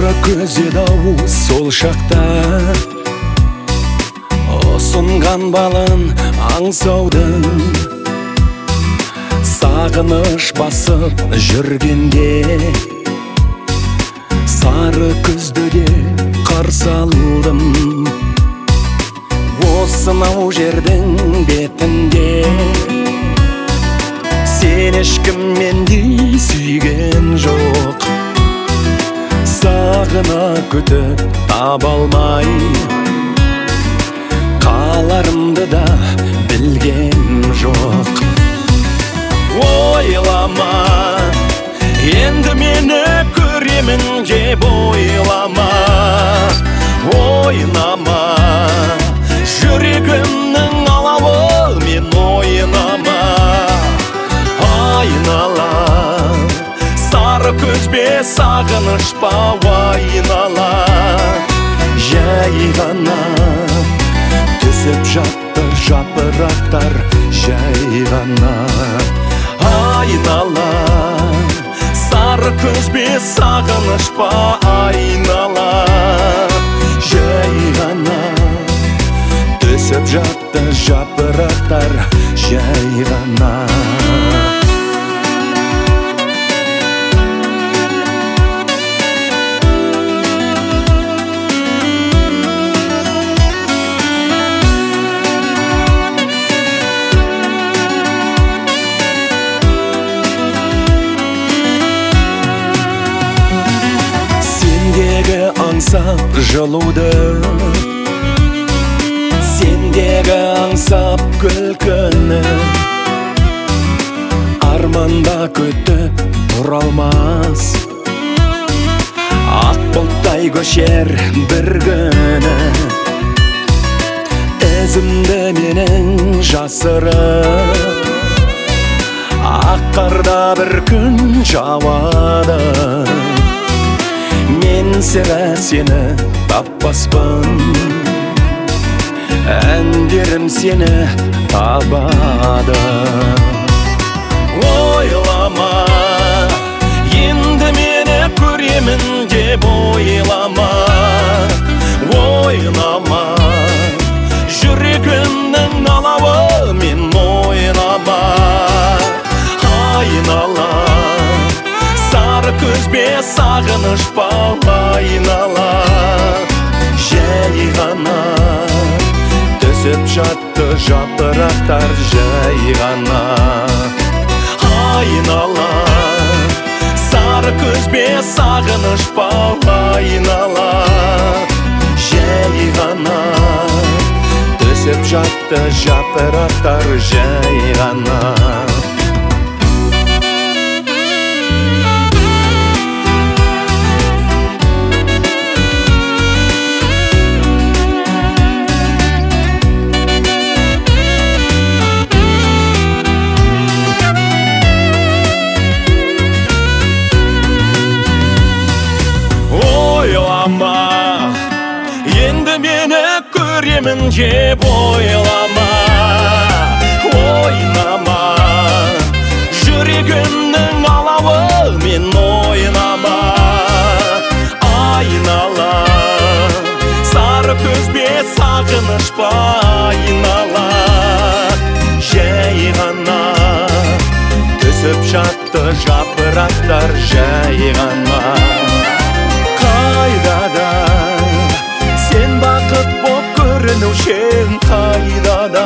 сары көз еді-ау сол шақта, ұсынған балын аңсаудың. Сағыныш басып жүргенде, сары күзді де қарсы алдым. Осынау жердің бетінде сен ешкім мендей сүйген жоқ. Сағына күтіп таба алмай, қаларымды да білгем жоқ. Ойлама, енді мені көремін деп ойлама. Ойнама, жүрегімнің алауы мен ойнама. Айнала, сары көзбе сағыныш па айнала. Жай ғана түсіп жатты жапырақтар, жай ғана. Айнала, сары көзбе сағыныш па айнала. Жай ғана түсіп жатты жапырақтар, жай ғана. Аңсап жылуды, сендегі аңсап күлкіні. Арманда күтіп тұра алмас, ақ бұлттай көшер бір күні. Ізімді менің жасырып, ақ қарда бір күн жауады. Мен сірә сені таппаспын, әндерім сені табады. Ойлама, енді мені көремін деп ойлама. Ойнама, жүрегімнің алауы мен ойнама. Айнала, сары көзбе сағыныш па айнала. Жай ғана түсіп жатты жапырақтар, жай ғана. Айнала, сары көзбе сағыныш па айнала. Жай ғана түсіп жатты жапырақтар, жай ғана. Енді мені көремін деп ойлама. Ойнама, жүрегімнің алауы мен ойнама. Айнала, сары көзбе сағыныш па айнала. Жай ғана түсіп жатты жапырақтар, жай ғана. Қайдада сен бақыт боп көрінушең, қайдада